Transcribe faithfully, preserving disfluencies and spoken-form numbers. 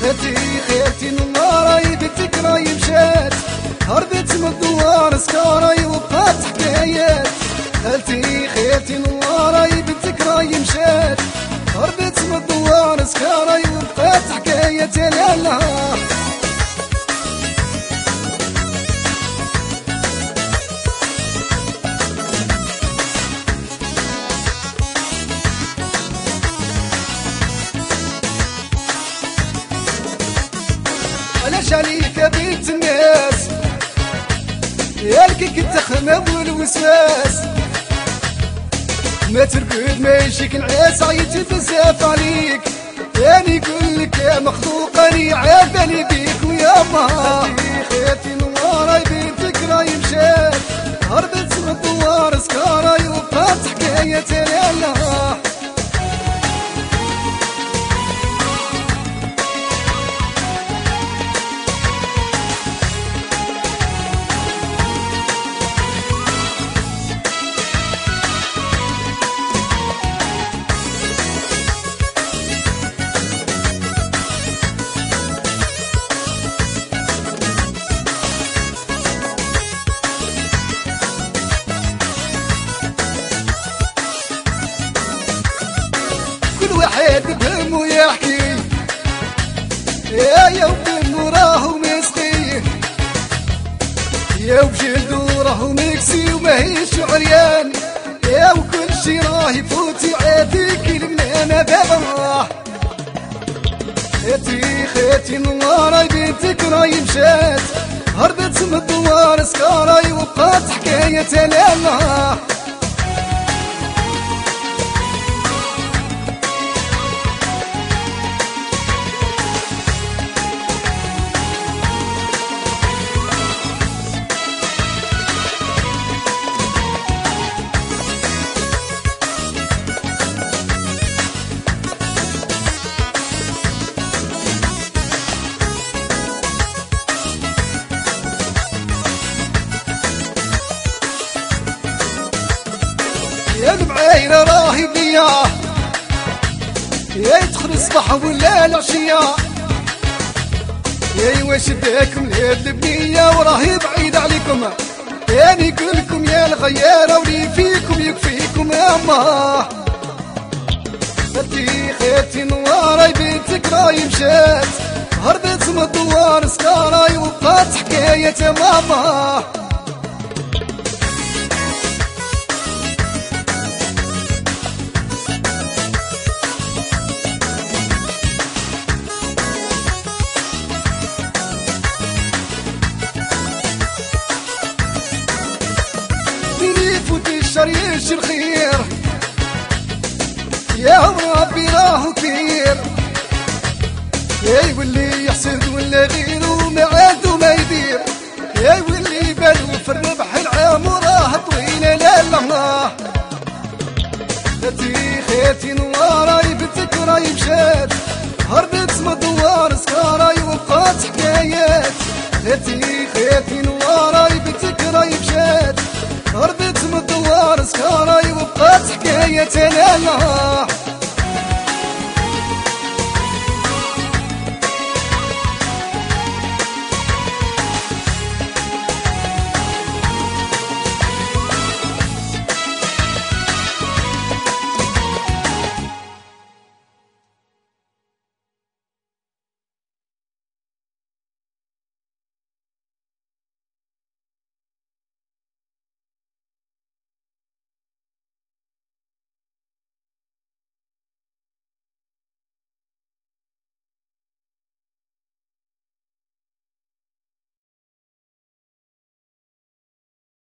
خالتي خالتي نواري بنتك راي مشات هربت من الدوار سكاري وبقات حكايات خالتي خالتي نواري بنتك راي مشات هربت من الدوار سكاري وبقات حكايات لا لا علاش عليك بيت الناس يالك كنت خمام والوسواس ما ترقد ما يجيك العاس عييت بزاف عليك راني نقولك يا مخلوق راني عافاني بيك ويا ما خياتي نواري بنتك راي مشات هربت من الدوار سكاري وبقات حكايات لا لا واحد بهم ويحكي يا يوم راه مسقي يا وبجلدو راه مكسي وماهيش عريان يا وكل شي راه يفوت عاديك المنانة بابا خاتي خاتي نواري بنتك راي مشات هربت من الدوار سكاري وبقات حكاية لا لا يا المعايرة راهي بنية يا يدخل الصباح ولا العشية يا واش داكم لهاد البنية وراهي بعيد عليكم يا نقولكم يا الغيارة ولي فيكم يكفيكم اما خالتي خالتي نواري بنتك راي مشات هربت من الدوار سكاري وبقات حكاية ماما يش الخير يا ربي راه كبير يا يولي يحسد ولا غيره ما عادو ما يدير يا يولي بالو في الربح العام وراه طويله لا لا خاتي خاتي نواري بنتك راي مشات هربت من الدوار سكاري وبقات حكايات خاتي خاتي نواري بنتك راي مشات هربت من الدوار سكاري